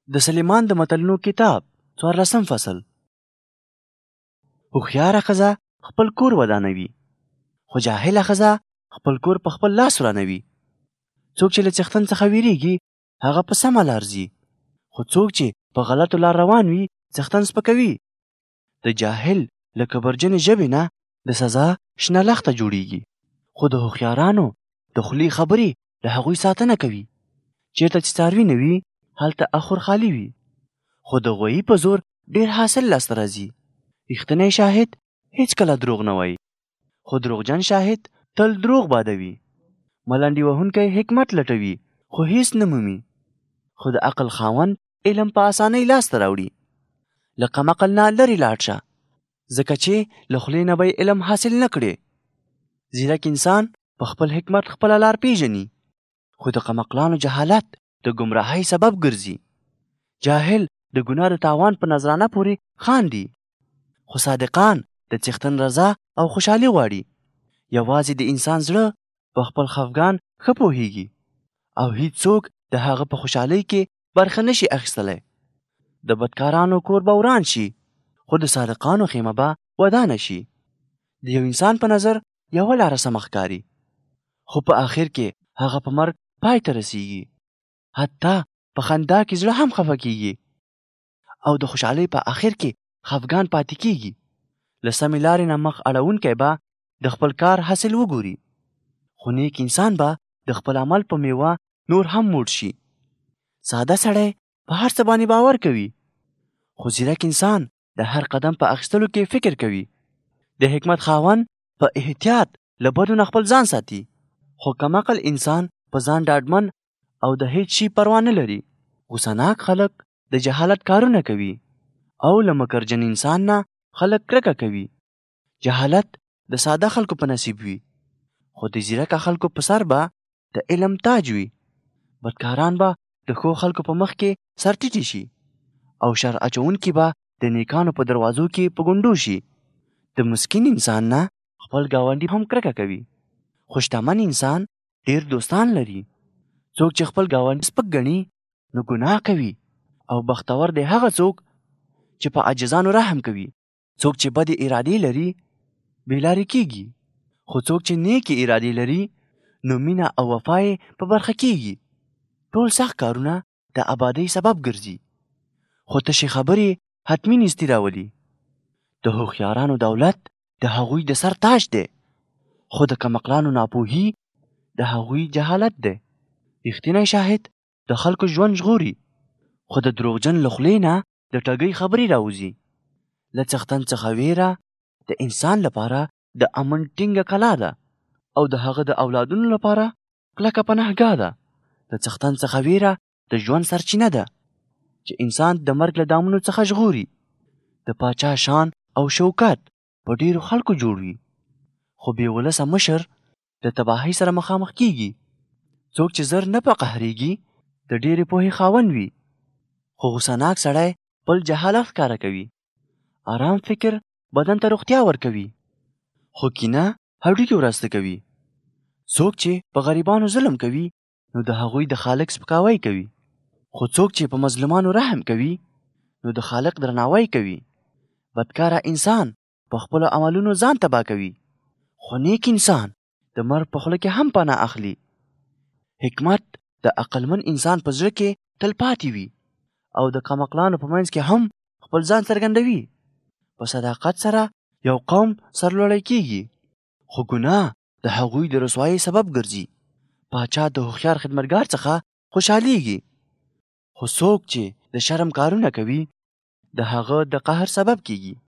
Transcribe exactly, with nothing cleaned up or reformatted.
د سلیمان د متلونو کتاب څوارلسم فصل. هوښیاره ښځه خپل کور ودانوي، خو جاهله ښځه خپل کور په خپل لاس ورانوي. څوک چې له څښتن څخه ویریږي هغه په سمه لار ځي، خو څوک چې په غلطو لار روان وي څښتن سپکوي. د جاهل له کبرجنې ژبې نه د سزا شنه لښته جوړیږي، خو د هوښیارانو د خولې خبرې له هغوی ساتنه کوي. چیرته چې څاروي نه وي هلته اخور خالي وي، خو د غویي په زور ډېر حاصل لاسته راځي. رښتینی شاهد هیڅکله دروغ نه وایي، خو دروغجن شاهد تل دروغ بادوي. ملنډې وهونکی حکمت لټوي خو هیڅ نه مومي، خو د عقل خاوند علم په اسانۍ لاسته راوړي. له قمقل نه لرې لاړ شه، ځکه چې له خولې نه به علم حاصل نه کړې. ځیرک انسان په خپل حکمت خپله لار پیژني، خو د قمقلانو جهالت د ګمراهۍ سبب ګرځي. جاهل د ګناه د تاوان په نظرانه پورې خاندي، خو صادقان د څښتن رضا او خوشحالي غواړي. یوازې د انسان زړه په خپل خفګان ښه پوهیږي، او هیڅوک د هغه په خوشحالۍ کې برخه نشي اخیستلی. د بدکارانو کور به وران شي، خو د صادقانو خیمه به ودانه شي. د یو انسان په نظر یوه لاره سمه ښکاري، خو په آخر کې هغه په مرګ پای ته رسیږي. حتی په خندا کې زړه هم خفه کیږي، او د خوشحالۍ په آخر کې خفګان پاتې کیږي. له سمې لارې نه مخ اړوونکی به د خپل کار حاصل وګوري، خو نیک انسان به د خپل عمل په میوه نور هم موړ شي. ساده سړی په هر څه باندې باور کوي، خو ځیرک انسان د هر قدم په اخیستلو کې فکر کوي. د حکمت خاوند په احتیاط له بدو نه خپل ځان ساتي، خو کمعقل انسان په ځان ډاډمن او د هیڅ شي پروا نه لري. غوسناک خلک د جهالت کارونه کوي، او له مکرجن انسان نه خلک کرکه کوي. جهالت د ساده خلکو په نصیب وي، خو د ځیرکه خلکو په سر به د علم تاج وي. بدکاران به د ښو خلکو په مخ کې سر ټیټي شي، او شر اچونکي به د نیکانو په دروازو کې په ګونډو شي. د مسکین انسان نه خپل ګاونډي هم کرکه کوي، خو شتمن انسان ډیر دوستان لري. څوک چې خپل ګاونډي سپک ګڼي نو ګناه کوي، او بختور دی هغه څوک چې په عاجزانو رحم کوي. څوک چې بدې ارادې لري بې لارې کیږي، خو څوک چې نیکې ارادې لري نو مینه او وفا یې په برخه کیږي. ټول سخت کارونه د آبادۍ سبب ګرځي، خو تشې خبرې حتمي نیستي راولي. د هوښیارانو دولت د هغوی د سر تاج دی، خو د کمقلانو ناپوهي د هغوی جهالت دی. رښتینی شاهد د خلکو ژوند ژغوري، خو د دروغجن له خولې نه د ټګۍ خبرې راوځي. له څښتن څخه ویره د انسان لپاره د امن ټینګه کلا ده، او د هغه د اولادونو لپاره کلکه پناهګاه ده. د څښتن څخه ویره د ژوند سرچینه ده، چې انسان د مرګ له دامونو څخه ژغوري. د پاچا شان او شوکت په ډیرو خلکو جوړ وي، خو بې ولسه مشر د تباهۍ سره مخامخ کیږي. څوک چې زر نه په قهریږي د ډېرې پوهې خاوند وي، خو غوسناک سړی بل جهالت ښکاره کوي. آرام فکر بدن ته روغتیا ورکوي، خو کینه هډوکي وراسته کوي. څوک چې په غریبانو ظلم کوي نو د هغوی د خالق سپکاوی کوي، خو څوک چې په مظلومانو رحم کوي نو د خالق درناوی کوي. بدکاره انسان په خپلو عملونو ځان تباه کوي، خو نیک انسان د مرګ په خوله کې هم پناه اخلي. حکمت د عقلمن انسان په زړه کې تل پاتې وي، او د کمقلانو په منځ کې هم خپل ځان څرګندوي. په صداقت سره یو قوم سرلوړی کیږي، خو ګناه د هغوی د رسوایۍ سبب ګرځي. پاچا د هوښیار خدمتګار څخه خوشحالیږي، خو څوک چې د شرم کارونه کوي د هغه د قهر سبب کیږي.